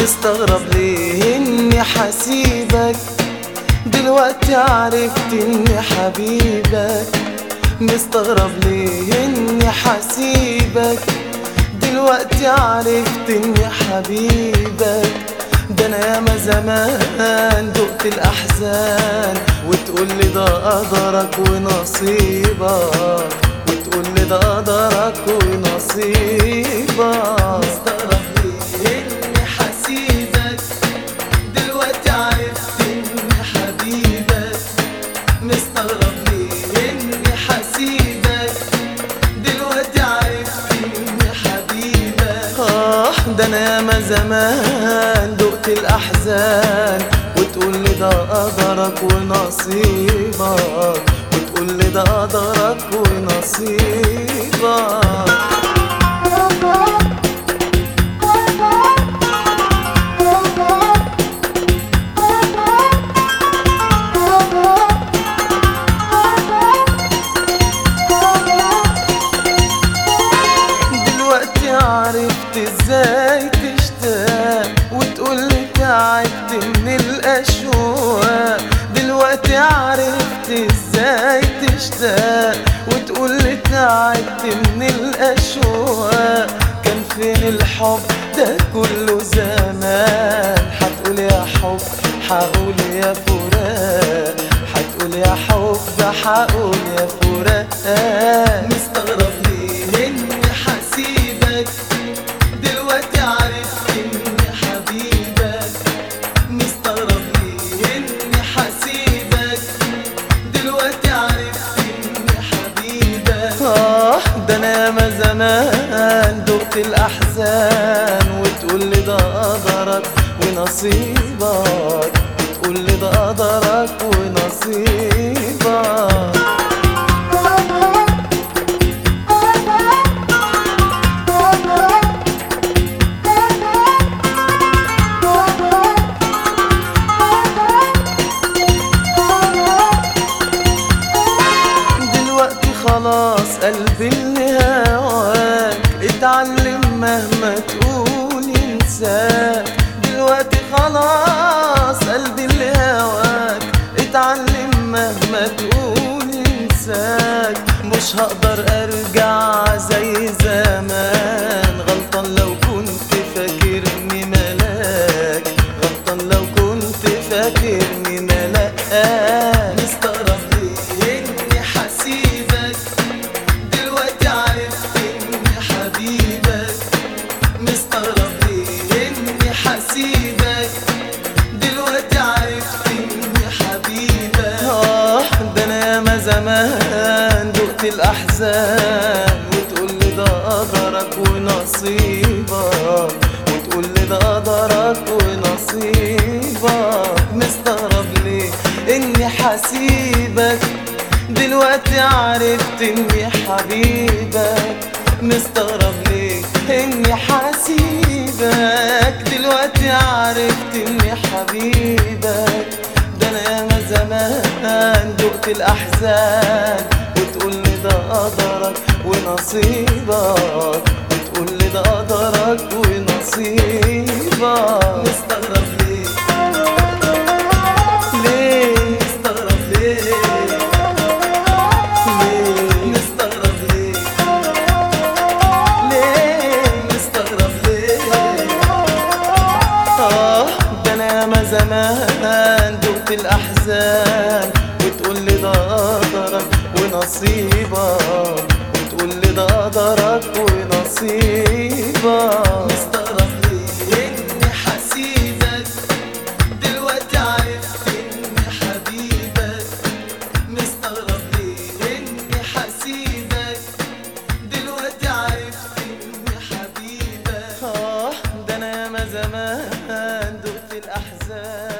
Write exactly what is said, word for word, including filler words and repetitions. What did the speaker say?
مستغرب ليه اني حسيبك، دلوقتي عرفت اني حبيبك. مستغرب ليه اني حسيبك، دلوقتي عرفت اني حبيبك. ده انا ياما زمان دقت الاحزان، وتقولي ده قدرك ونصيبك، وتقولي ده قدرك ونصيبك. مستغرب ليه اني حسيبك، دلوقتي عرفت اني حبيبك. مستغرب ليه اني حسيبك، دلوقتي عرفت اني حبيبك. اه ده انا ياما زمان دقت الاحزان، وتقولي ده قدرك ونصيبك، وتقولي ده قدرك ونصيبك. عرفت ازاي تشتاق، وتقولي تعبت من الاشواق. دلوقتي عرفت ازاي تشتاق، وتقولي تعبت من الاشواق. كان فين الحب ده كله زمان؟ هتقول يا حب، هقول يا فراق. هتقول يا حب، هقول يا فراق. مستغرب ليه اني حسيبك، دلوقتي عرفت اني حبيبك. مستغرب ليه اني حسيبك، دلوقتي عرفت اني حبيبك. اه ده انا ياما زمان دقت الاحزان، وتقولي ده قدرك ونصيبك، وتقولي ده قدرك ونصيبك. خلاص قلبي اللي هواك اتعلم مهما تقول ينساك. دلوقتي خلاص قلبي اللي هواك اتعلم مهما تقول ينساك. مش هقدر ارجع زي زمان، غلطان لو كنت فاكرني ملاك، غلطان لو كنت فاكرني ملاك. مستغرب ليه اني حسيبك، دلوقتي عرفت اني حبيبك. مستغرب ليه اني حسيبك، دلوقتي عرفت اني حبيبك. اه ده انا ياما زمان دقت الاحزان، وتقولي ده قدرك ونصيبك، وتقولي ده قدرك ونصيبك. مستغرب ليه اني حسيبك، دلوقتي عرفت اني حبيبك. مستغرب ليه اني حسيبك، دلوقتي عرفت اني حبيبك. ده انا ياما زمان دقت الاحزان، وتقولي ده قدرك ونصيبك، وتقولي ده قدرك ونصيبك. مستغرب ليه ليه مستغرب ليه زمان دقت الأحزان، وتقولي ده قدرك ونصيبك، وتقولي ده قدرك ونصيبك. مستغرب ليه اني حسيبك، دلوقتي عرفت اني حبيبك. مستغرب ليه اني حسيبك، دلوقتي عرفت اني حبيبك. اه ده انا ياما زمان دقت الأحزان.